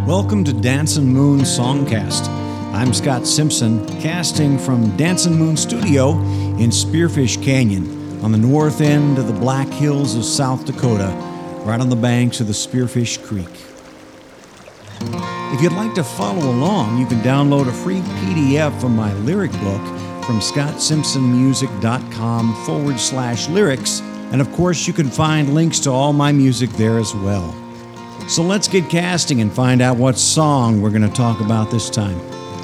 Welcome to Dancin' Moon Songcast. I'm Scott Simpson, casting from Dancin' Moon Studio in Spearfish Canyon on the north end of the Black Hills of South Dakota, right on the banks of the Spearfish Creek. If you'd like to follow along, you can download a free PDF of my lyric book from scottsimpsonmusic.com/lyrics, and of course you can find links to all my music there as well. So let's get casting and find out what song we're going to talk about this time.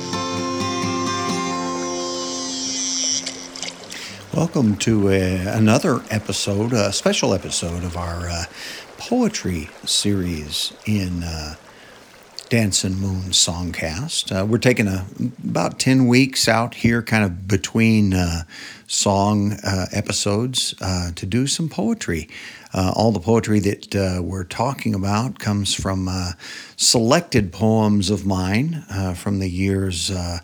Welcome to another episode, a special episode of our poetry series in Dancin' Moon Songcast. We're taking about 10 weeks out here kind of between song episodes to do some poetry. All the poetry that we're talking about comes from selected poems of mine from the years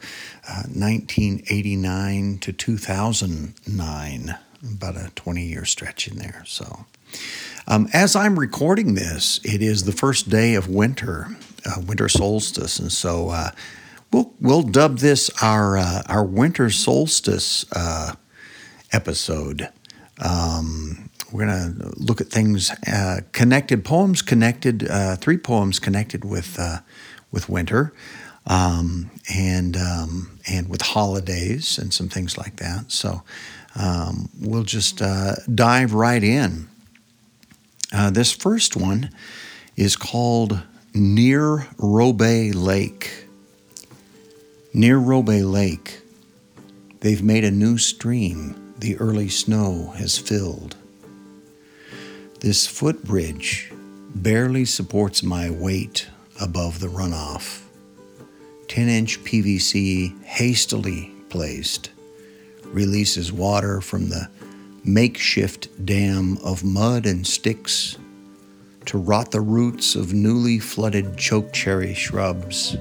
1989 to 2009, about a 20-year stretch in there. So, as I'm recording this, it is the first day of winter solstice, and so we'll dub this our winter solstice episode. We're going to look at things connected, poems connected, 3 poems connected with winter, and with holidays and some things like that. So we'll just dive right in. This first one is called Near Robay Lake. Near Robay Lake, they've made a new stream the early snow has filled. This footbridge barely supports my weight above the runoff. 10-inch PVC hastily placed releases water from the makeshift dam of mud and sticks to rot the roots of newly flooded chokecherry shrubs.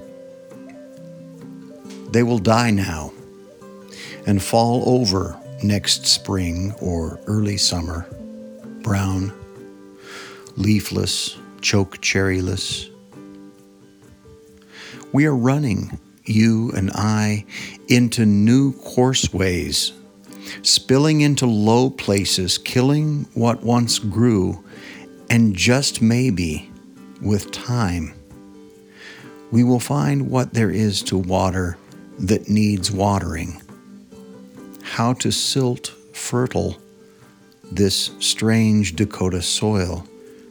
They will die now and fall over next spring or early summer, brown, leafless, chokecherryless. We are running, you and I, into new courseways, spilling into low places, killing what once grew, and just maybe, with time, we will find what there is to water that needs watering, how to silt fertile this strange Dakota soil.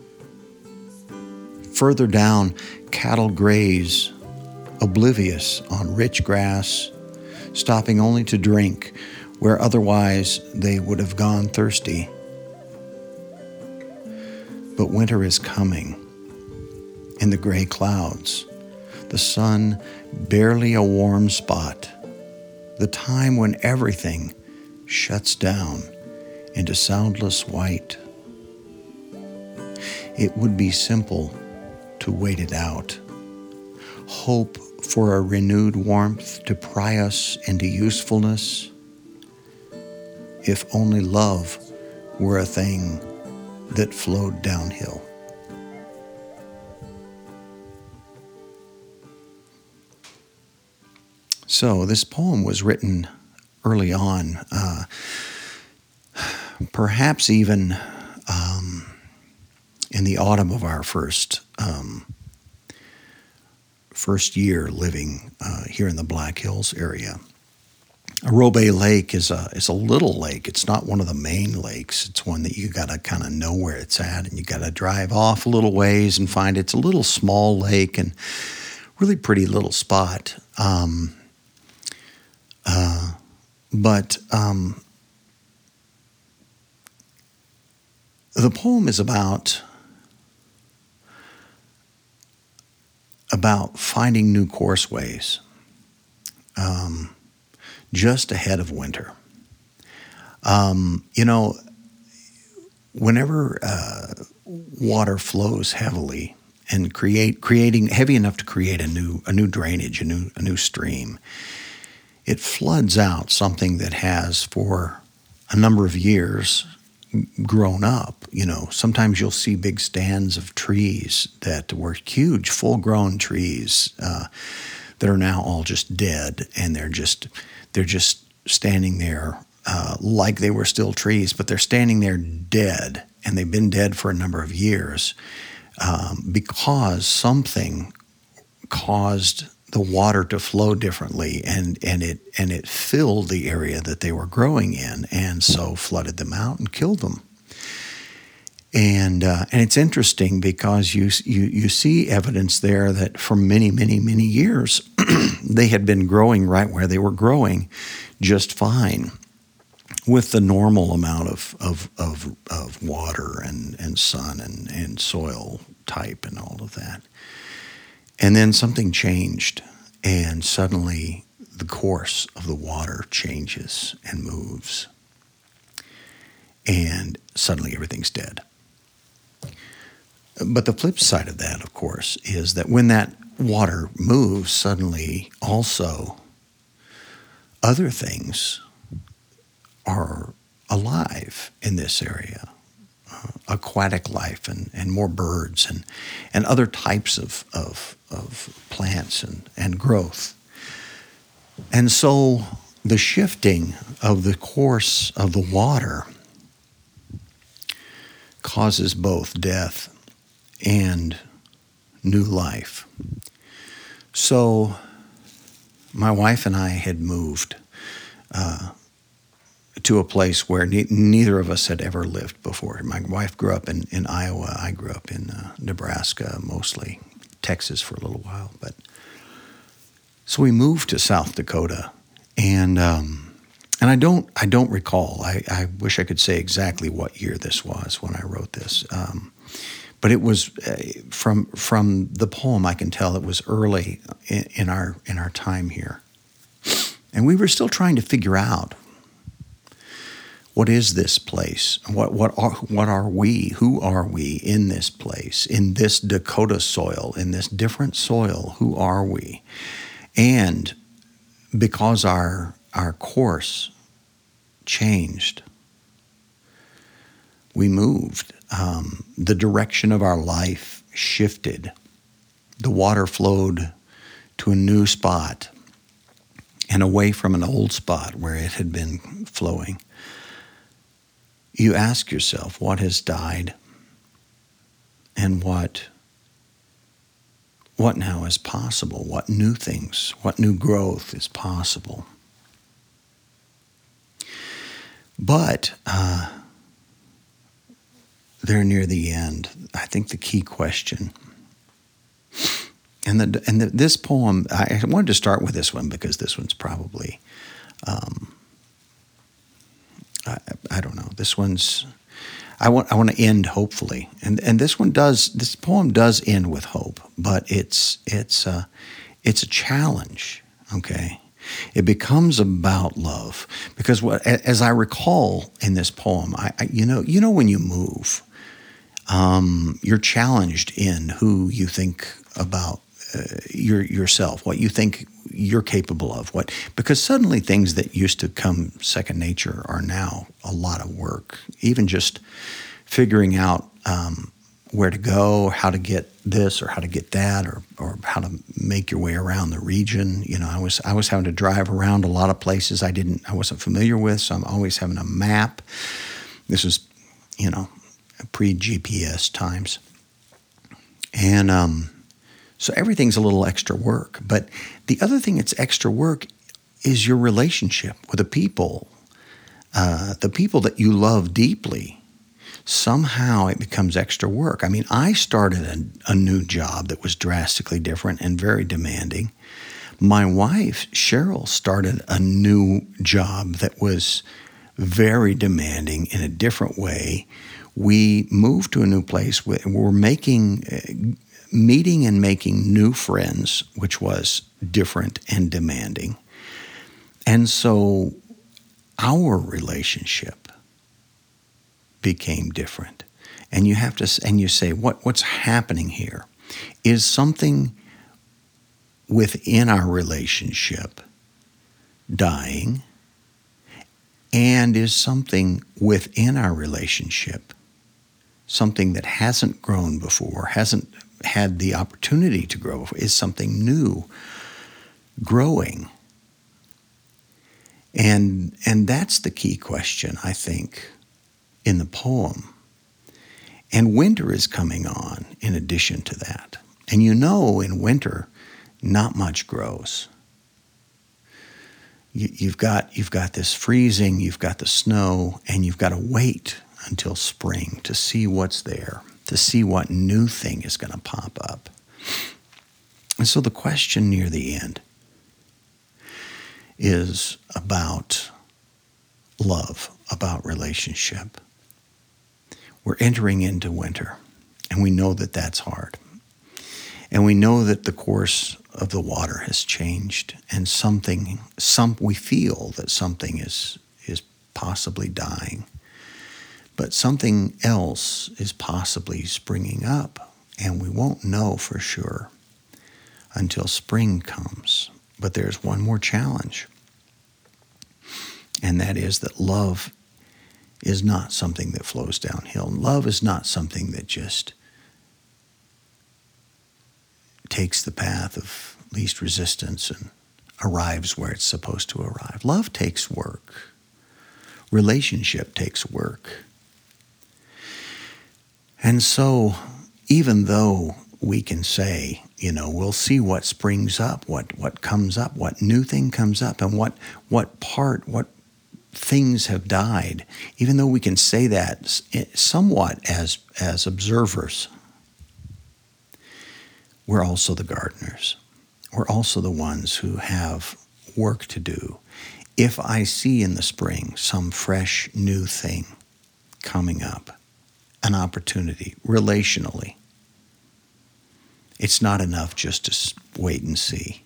Further down, cattle graze, oblivious on rich grass, stopping only to drink where otherwise they would have gone thirsty. But winter is coming. In the gray clouds, the sun barely a warm spot, the time when everything shuts down into soundless white. It would be simple to wait it out, hope for a renewed warmth to pry us into usefulness, if only love were a thing that flowed downhill. So this poem was written early on, perhaps even in the autumn of our first year living here in the Black Hills area. Robay Lake is a little lake. It's not one of the main lakes. It's one that you got to kind of know where it's at, and you got to drive off a little ways and find it's a little small lake and really pretty little spot. But the poem is about finding new courseways just ahead of winter. Whenever water flows heavily and creating heavy enough to create a new drainage, a new stream, it floods out something that has for a number of years grown up. Sometimes you'll see big stands of trees that were huge, full-grown trees that are now all just dead, and they're just standing there like they were still trees, but they're standing there dead, and they've been dead for a number of years because something caused the water to flow differently, and it filled the area that they were growing in, and so flooded them out and killed them. And it's interesting because you see evidence there that for many, many, many years they had been growing right where they were growing just fine, with the normal amount of water and sun and soil type and all of that. And then something changed, and suddenly the course of the water changes and moves, and suddenly everything's dead. But the flip side of that, of course, is that when that water moves, suddenly also other things are alive in this area. Aquatic life and more birds and other types of plants and growth. And so the shifting of the course of the water causes both death and new life. So my wife and I had moved to a place where neither of us had ever lived before. My wife grew up in Iowa. I grew up in Nebraska, mostly Texas for a little while. But so we moved to South Dakota, and I don't recall. I wish I could say exactly what year this was when I wrote this. But it was from the poem, I can tell it was early in our time here, and we were still trying to figure out, what is this place? What are we? Who are we in this place, in this Dakota soil, in this different soil? Who are we? And because our course changed, we moved. The direction of our life shifted. The water flowed to a new spot and away from an old spot where it had been flowing. You ask yourself, what has died, and what now is possible? What new things, what new growth is possible? But they're near the end. I think the key question, this poem, I wanted to start with this one because this one's probably, I don't know. This one's, I want to end hopefully, and this poem does end with hope, but it's a challenge. Okay, it becomes about love because as I recall in this poem, you know when you move, you're challenged in who you think about yourself, what you think you're capable of, because suddenly things that used to come second nature are now a lot of work. Even just figuring out where to go, how to get this or how to get that, or how to make your way around the region. I was having to drive around a lot of places I wasn't familiar with, so I'm always having a map. This was, pre-GPS times, and so everything's a little extra work. But the other thing that's extra work is your relationship with the people that you love deeply. Somehow it becomes extra work. I mean, I started a new job that was drastically different and very demanding. My wife, Cheryl, started a new job that was very demanding in a different way. We moved to a new place. We're meeting and making new friends, which was different and demanding. And so our relationship became different. And you say, what's happening here? Is something within our relationship dying? and is something within our relationship, something that hasn't grown before, hasn't had the opportunity to grow before, is something new, growing. And that's the key question, I think, in the poem. And winter is coming on in addition to that. And in winter, not much grows. You've got this freezing, you've got the snow, and you've got to wait until spring to see what's there, to see what new thing is going to pop up. And so the question near the end is about love, about relationship. We're entering into winter, and we know that that's hard. And we know that the course of the water has changed, and we feel that something is possibly dying. But something else is possibly springing up, and we won't know for sure until spring comes. But there's one more challenge, and that is that love is not something that flows downhill. Love is not something that just takes the path of least resistance and arrives where it's supposed to arrive. Love takes work. Relationship takes work. And so, even though we can say, we'll see what springs up, what comes up, what new thing comes up, and what things have died, even though we can say that somewhat as observers, we're also the gardeners. We're also the ones who have work to do. If I see in the spring some fresh new thing coming up, an opportunity relationally, it's not enough just to wait and see.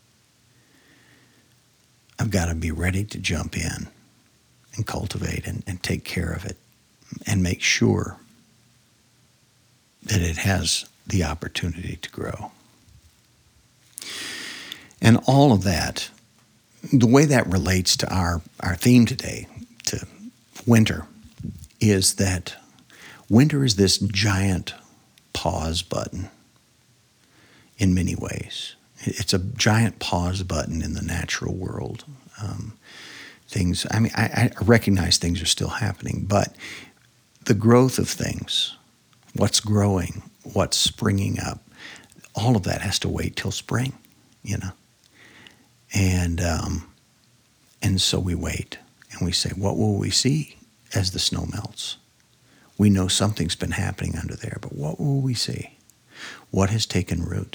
I've got to be ready to jump in and cultivate and take care of it and make sure that it has the opportunity to grow. And all of that, the way that relates to our theme today, to winter, is that winter is this giant pause button in many ways. It's a giant pause button in the natural world. I recognize things are still happening, but the growth of things, what's growing, what's springing up, all of that has to wait till spring, And so we wait and we say, what will we see as the snow melts? We know something's been happening under there, but what will we see? What has taken root?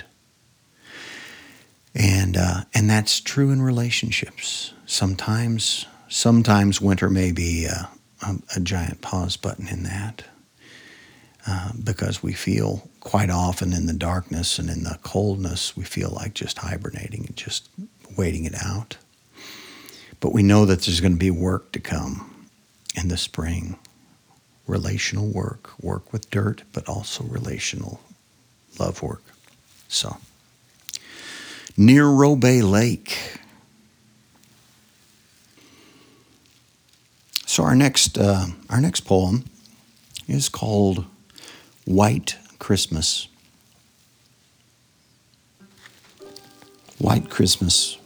And that's true in relationships. Sometimes winter may be a giant pause button in that, because we feel quite often in the darkness and in the coldness, we feel like just hibernating and just waiting it out. But we know that there's going to be work to come in the spring. Relational work with dirt, but also relational love work. So, near Robay Lake. So our next poem is called White Christmas. White Christmas.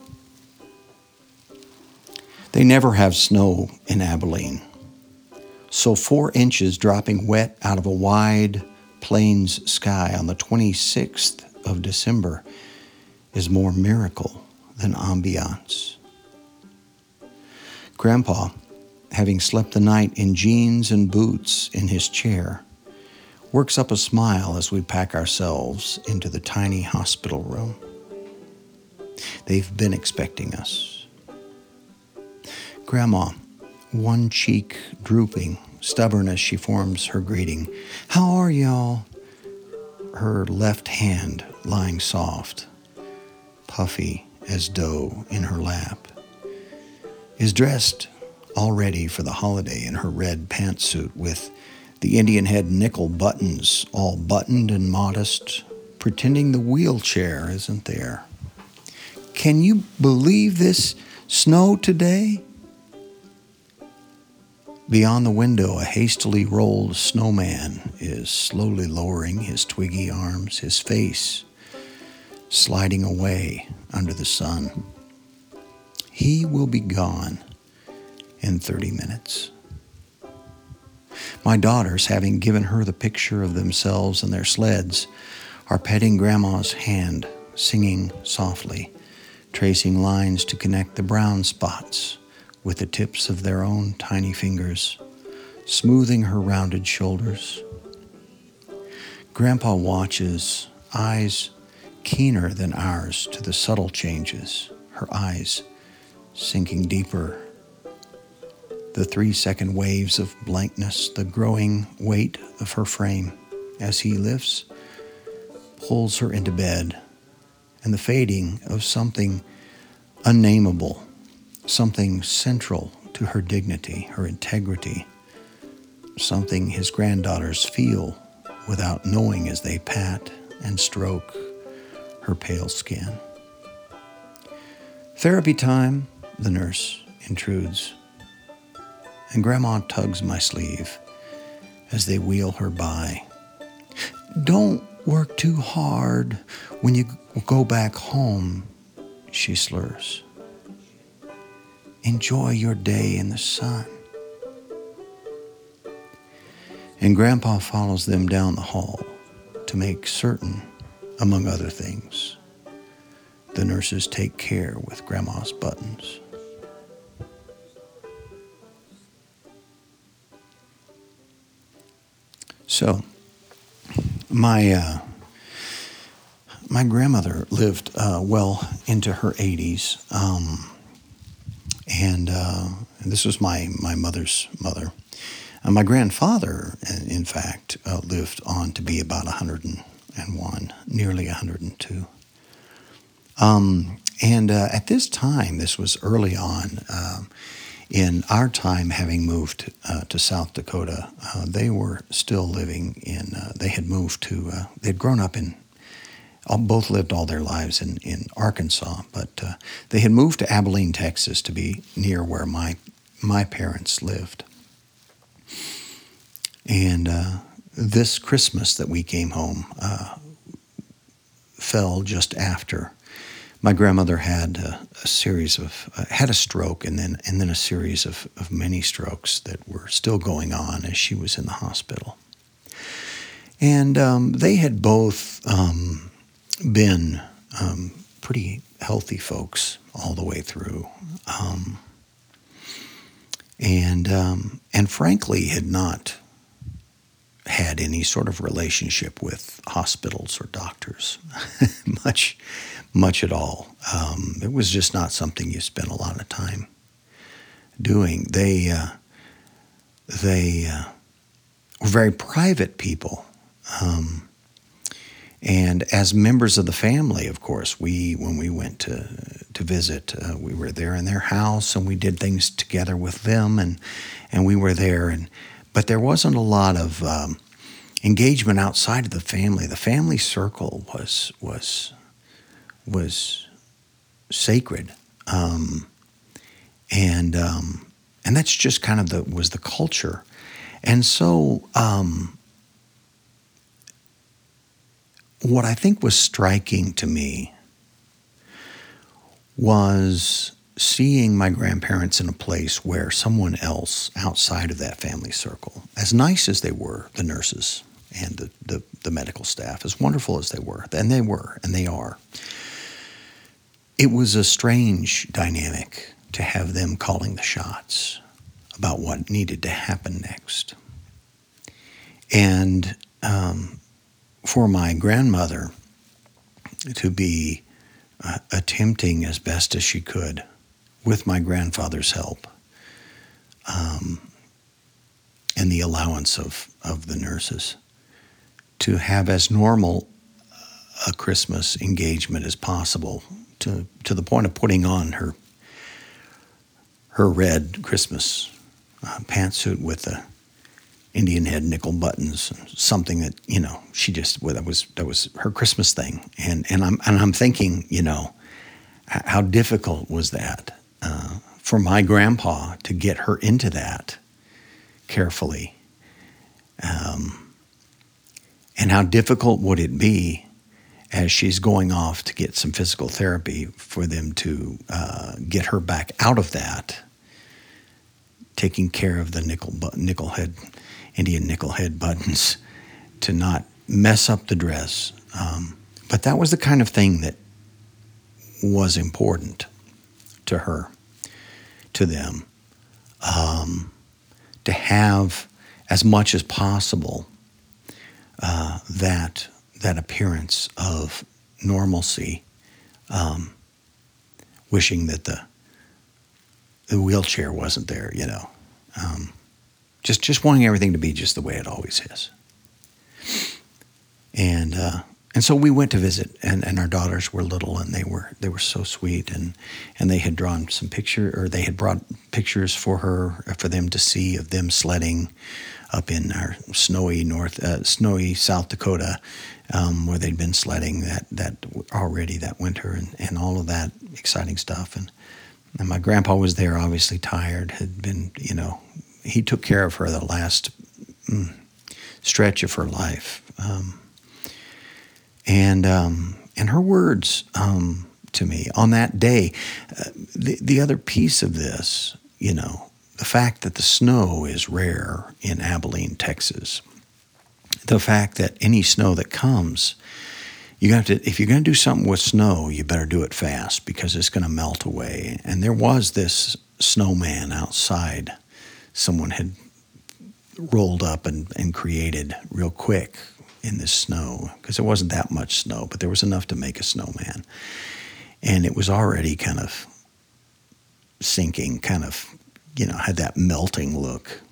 They never have snow in Abilene. So 4 inches dropping wet out of a wide plains sky on the 26th of December is more miracle than ambiance. Grandpa, having slept the night in jeans and boots in his chair, works up a smile as we pack ourselves into the tiny hospital room. They've been expecting us. Grandma, one cheek drooping, stubborn as she forms her greeting. How are y'all? Her left hand lying soft, puffy as dough in her lap, is dressed all ready for the holiday in her red pantsuit with the Indian head nickel buttons all buttoned and modest, pretending the wheelchair isn't there. Can you believe this snow today? Beyond the window, a hastily rolled snowman is slowly lowering his twiggy arms, his face sliding away under the sun. He will be gone in 30 minutes. My daughters, having given her the picture of themselves and their sleds, are petting Grandma's hand, singing softly, tracing lines to connect the brown spots with the tips of their own tiny fingers, smoothing her rounded shoulders. Grandpa watches, eyes keener than ours to the subtle changes, her eyes sinking deeper. The 3-second waves of blankness, the growing weight of her frame as he lifts, pulls her into bed, and the fading of something unnameable, something central to her dignity, her integrity, something his granddaughters feel without knowing as they pat and stroke her pale skin. Therapy time, the nurse intrudes, and Grandma tugs my sleeve as they wheel her by. Don't work too hard when you go back home, she slurs. Enjoy your day in the sun. And Grandpa follows them down the hall to make certain, among other things, the nurses take care with Grandma's buttons. So, my grandmother lived well into her 80s, and this was my mother's mother. My grandfather, in fact, lived on to be about 101, nearly 102. And at this time, this was early on, in our time having moved to South Dakota, they were still living in, they had moved to, they'd grown up in, both lived all their lives in Arkansas, but they had moved to Abilene, Texas to be near where my parents lived. And this Christmas that we came home fell just after my grandmother had a series of had a stroke, and then a series of many strokes that were still going on as she was in the hospital. And they had both been pretty healthy folks all the way through, and frankly had not had any sort of relationship with hospitals or doctors, much at all. It was just not something you spent a lot of time doing. They were very private people, and as members of the family, of course, when we went to visit, we were there in their house, and we did things together with them, and we were there, but there wasn't a lot of engagement outside of the family. The family circle was sacred, and that's just kind of was the culture. And so, what I think was striking to me was seeing my grandparents in a place where someone else outside of that family circle, as nice as they were, the nurses and the medical staff, as wonderful as they were, and they are, it was a strange dynamic to have them calling the shots about what needed to happen next. And for my grandmother to be attempting as best as she could, with my grandfather's help, and the allowance of the nurses, to have as normal a Christmas engagement as possible, to the point of putting on her red Christmas pantsuit with the Indian head nickel buttons, something that, she just, that was her Christmas thing. And I'm thinking, how difficult was that for my grandpa to get her into that carefully. And how difficult would it be as she's going off to get some physical therapy for them to get her back out of that, taking care of the Indian nickel head buttons to not mess up the dress. But that was the kind of thing that was important to her, to them, to have as much as possible that appearance of normalcy, wishing that the wheelchair wasn't there, just wanting everything to be just the way it always is. And so we went to visit, and our daughters were little, and they were so sweet, and they had drawn they had brought pictures for them to see of them sledding up in our snowy South Dakota, where they'd been sledding that already that winter, and all of that exciting stuff. And my grandpa was there, obviously tired, had been, he took care of her the last stretch of her life. And her words to me on that day, the other piece of this, the fact that the snow is rare in Abilene, Texas, the fact that any snow that comes, if you're going to do something with snow, you better do it fast because it's going to melt away. And there was this snowman outside someone had rolled up and created real quick in this snow, because there wasn't that much snow, but there was enough to make a snowman. And it was already kind of sinking, had that melting look.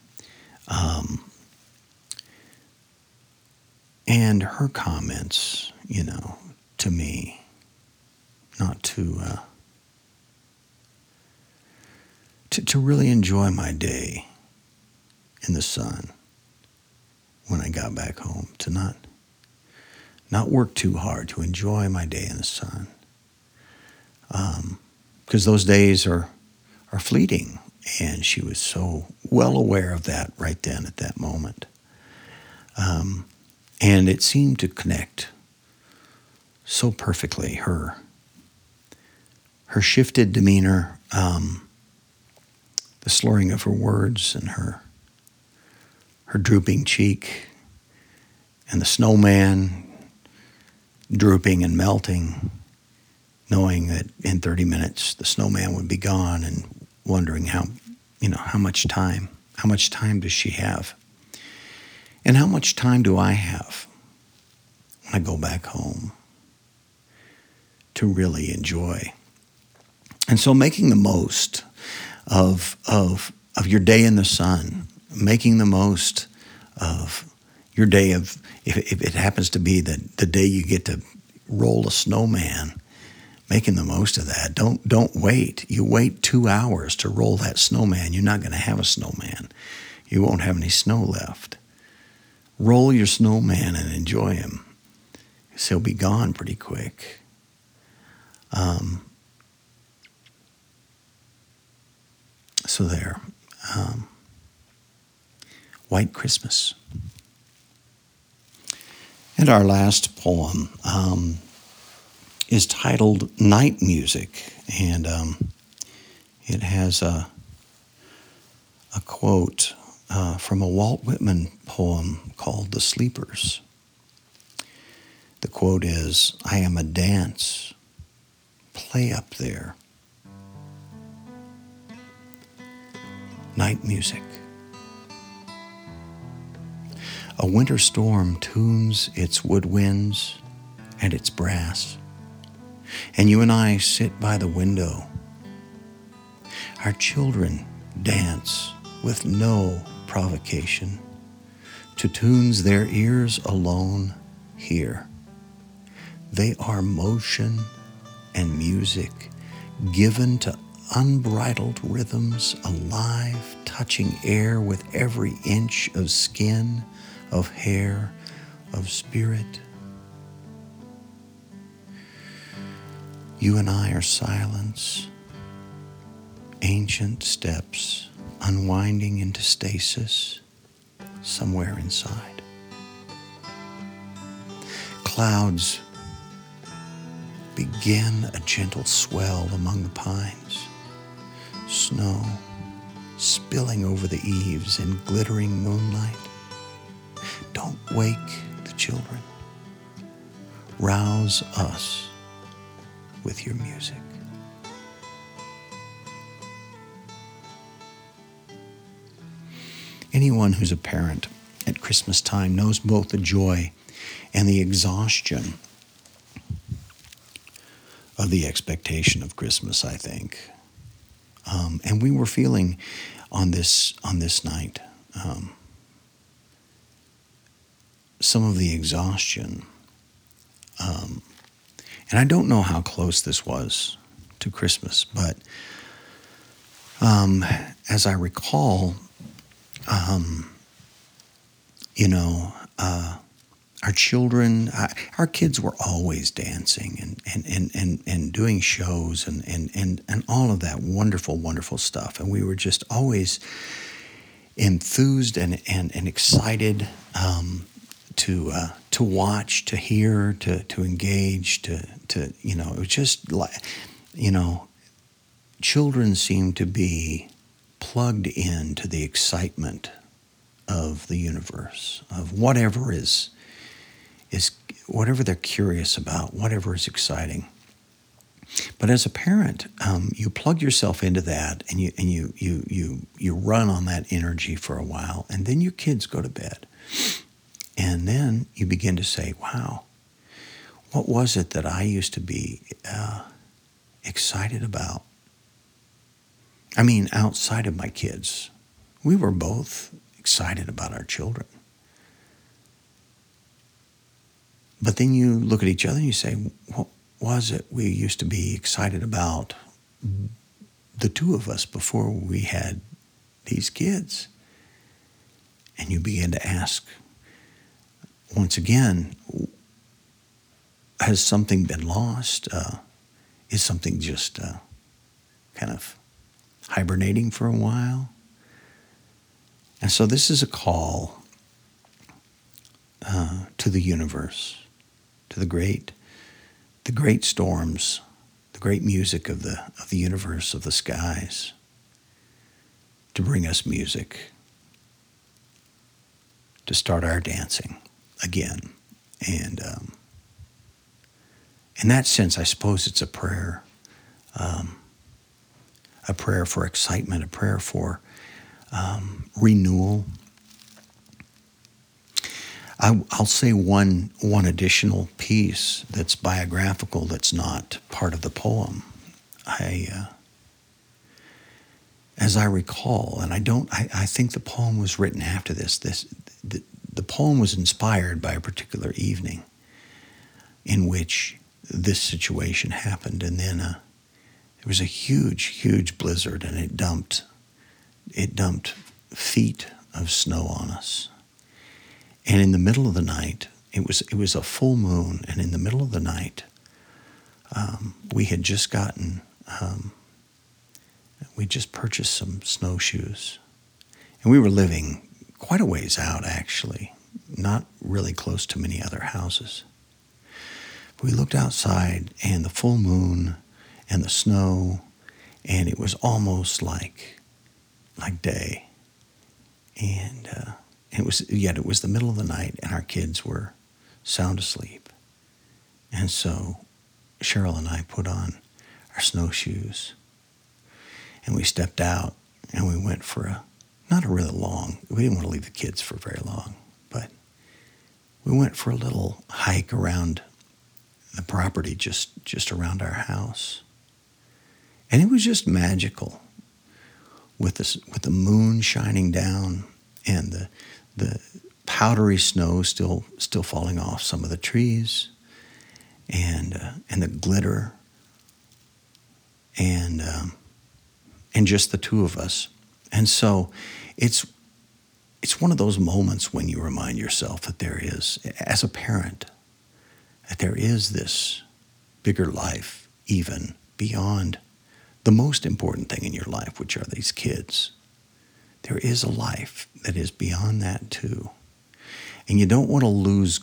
And her comments, to me, not to really enjoy my day in the sun when I got back home, to not work too hard, to enjoy my day in the sun. Because those days are fleeting, and she was so well aware of that right then at that moment. And it seemed to connect so perfectly, her shifted demeanor, the slurring of her words, and her drooping cheek, and the snowman drooping and melting, knowing that in 30 minutes the snowman would be gone, and wondering how much time does she have? And how much time do I have when I go back home to really enjoy? And so making the most of your day in the sun, making the most of your day if it happens to be the day you get to roll a snowman, making the most of that. Don't wait. You wait 2 hours to roll that snowman, you're not going to have a snowman. You won't have any snow left. Roll your snowman and enjoy him, because he'll be gone pretty quick. So there. White Christmas. And our last poem is titled Night Music, and it has a quote from a Walt Whitman poem called The Sleepers. The quote is, "I am a dance, play up there. Night music. A winter storm tunes its woodwinds and its brass, and you and I sit by the window. Our children dance with no provocation to tunes their ears alone hear. They are motion and music given to unbridled rhythms, alive, touching air with every inch of skin, of hair, of spirit. You and I are silence, ancient steps unwinding into stasis somewhere inside. Clouds begin a gentle swell among the pines. Snow spilling over the eaves in glittering moonlight. Don't wake the children. Rouse us with your music. Anyone who's a parent at Christmas time knows both the joy and the exhaustion of the expectation of Christmas, I think. And we were feeling on this night some of the exhaustion. And I don't know how close this was to Christmas, but as I recall, our children, our kids were always dancing and doing shows and all of that wonderful, wonderful stuff. And we were just always enthused and excited to watch, to hear, to engage, to it was just like, children seem to be plugged into the excitement of the universe, of whatever is whatever they're curious about, whatever is exciting. But as a parent, you plug yourself into that, and you run on that energy for a while, and then your kids go to bed, and then you begin to say, "Wow, what was it that I used to be excited about?" I mean, outside of my kids, we were both excited about our children. But then you look at each other and you say, what was it we used to be excited about, the two of us, before we had these kids? And you begin to ask, once again, has something been lost? Is something just kind of hibernating for a while? And so this is a call to the universe, to the great storms, the great music of the universe, of the skies, to bring us music, to start our dancing again. And in that sense, I suppose it's a prayer for excitement, a prayer for renewal. I'll say one additional piece that's biographical, that's not part of the poem. As I recall, and I think the poem was written after this. The poem was inspired by a particular evening in which this situation happened, and then there was a huge blizzard, and it dumped feet of snow on us. And in the middle of the night, it was a full moon, and in the middle of the night, we had just we just purchased some snowshoes, and we were living quite a ways out, actually, not really close to many other houses. We looked outside, and the full moon and the snow, and it was almost like day, and it was the middle of the night, and our kids were sound asleep. And so Cheryl and I put on our snowshoes, and we stepped out, and we went for we didn't want to leave the kids for very long, but we went for a little hike around the property just around our house. And it was just magical, with the moon shining down, and the powdery snow still falling off some of the trees, and the glitter, and just the two of us. And so it's one of those moments when you remind yourself that there is, as a parent, that there is this bigger life even beyond the most important thing in your life, which are these kids. there is a life that is beyond that too. And you don't want to lose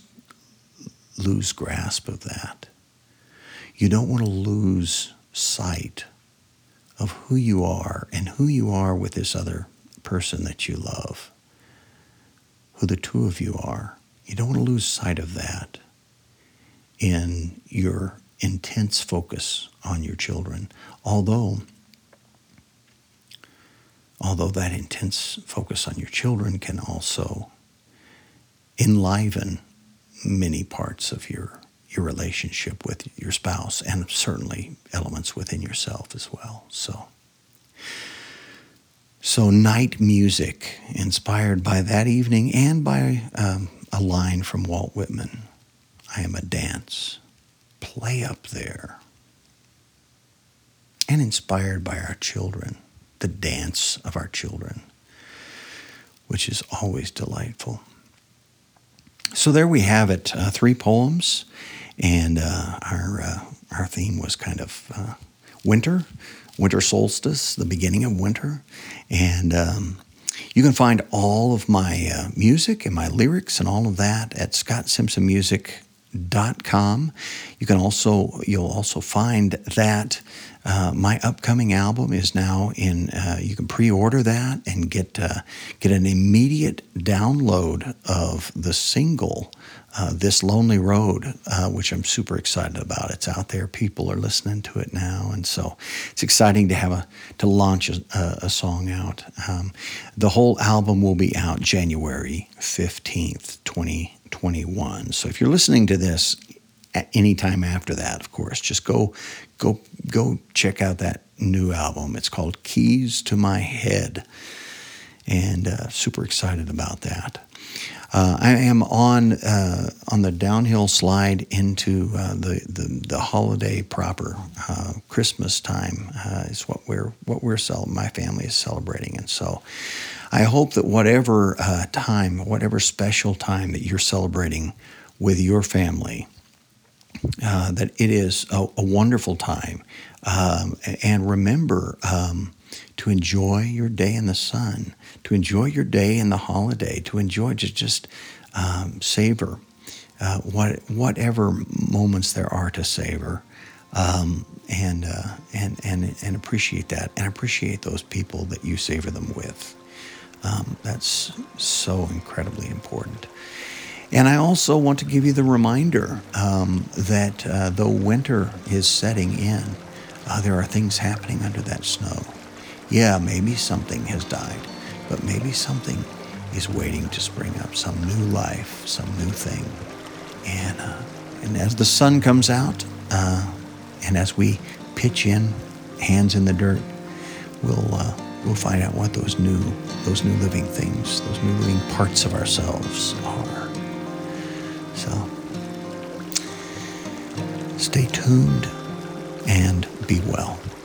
grasp of that. You don't want to lose sight of who you are and who you are with this other person that you love, who the two of you are. You don't want to lose sight of that in your intense focus on your children, although that intense focus on your children can also enliven many parts of your relationship with your spouse, and certainly elements within yourself as well. So night music inspired by that evening and by a line from Walt Whitman, "I am a dance, play up there," and inspired by our children, the dance of our children, which is always delightful. So there we have it, 3 poems, and our theme was kind of winter solstice, the beginning of winter, and you can find all of my music and my lyrics and all of that at ScottSimpsonMusic.com. You'll also find that my upcoming album is now in. You can pre-order that and get an immediate download of the single "This Lonely Road," which I'm super excited about. It's out there; people are listening to it now, and so it's exciting to launch a song out. The whole album will be out January 15th, 2021. So if you're listening to this at any time after that, of course, just go check out that new album. It's called Keys to My Head, and super excited about that. I am on the downhill slide into the holiday proper. Christmas time is what my family is celebrating, and so I hope that whatever special time that you're celebrating with your family, that it is a wonderful time, and remember to enjoy your day in the sun, to enjoy your day in the holiday, to enjoy just savor whatever moments there are to savor, and appreciate that, and appreciate those people that you savor them with. That's so incredibly important. And I also want to give you the reminder that though winter is setting in, there are things happening under that snow. Yeah, maybe something has died, but maybe something is waiting to spring up, some new life, some new thing. And as the sun comes out, and as we pitch in, hands in the dirt, we'll find out what those new living things, those new living parts of ourselves are. So stay tuned and be well.